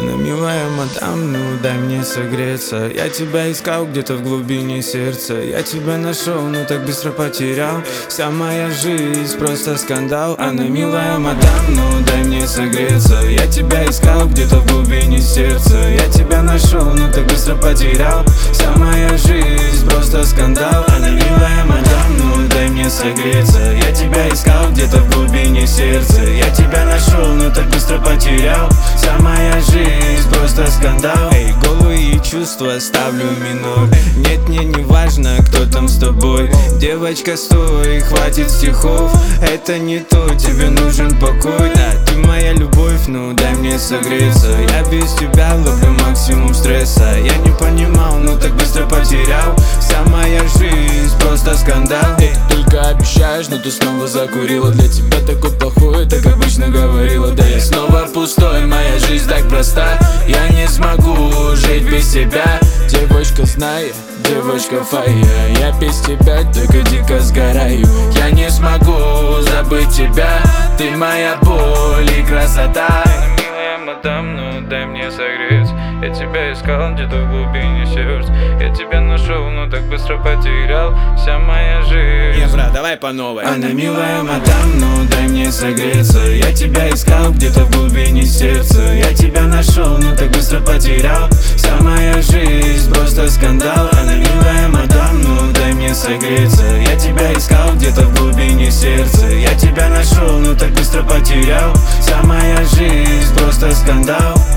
Она милая мадам, ну дай мне согреться. Я тебя искал где-то в глубине сердца. Я тебя нашел, но так быстро потерял. Вся моя жизнь просто скандал. Она милая мадам, ну дай мне согреться. Я тебя искал где-то в глубине сердца. Я тебя нашел, но так быстро потерял. Вся моя жизнь просто скандал. Она милая мадам, ну дай мне согреться. Я тебя искал где-то в глубине сердца. Я тебя нашел, но так быстро потерял. Вся моя жизнь просто скандал. Эй, голые чувства ставлю минор. Нет, мне не важно, кто там с тобой. Девочка, стой, хватит стихов. Это не то, тебе нужен покой. Да, ты моя любовь, ну дай мне согреться. Я без тебя ловлю максимум стресса. Я не понимал, но так быстро потерял. Вся моя жизнь просто скандал. Эй, только обещаешь, но ты снова закурила. Для тебя такой плохой, так обычно говорила. Да я снова пустой, моя жизнь так проста. Я не смогу жить без тебя. Девочка, знай, девочка фая. Я без тебя только дико сгораю. Я не смогу забыть тебя. Ты моя боль и красота. Милая мадам, ну дай мне согреться. Я тебя искал где-то в глубине сердца. Я тебя нашел, но так быстро потерял. Вся моя жизнь. Брат, давай по новой. Она милая мадам, ну дай мне согреться. Я тебя искал где-то в глубине сердца. Я тебя нашел, но так быстро потерял. Вся моя жизнь просто скандал. Она милая мадам, ну дай мне согреться. Я тебя искал где-то в глубине сердца. Я тебя нашел, но так быстро потерял. Вся моя жизнь просто скандал.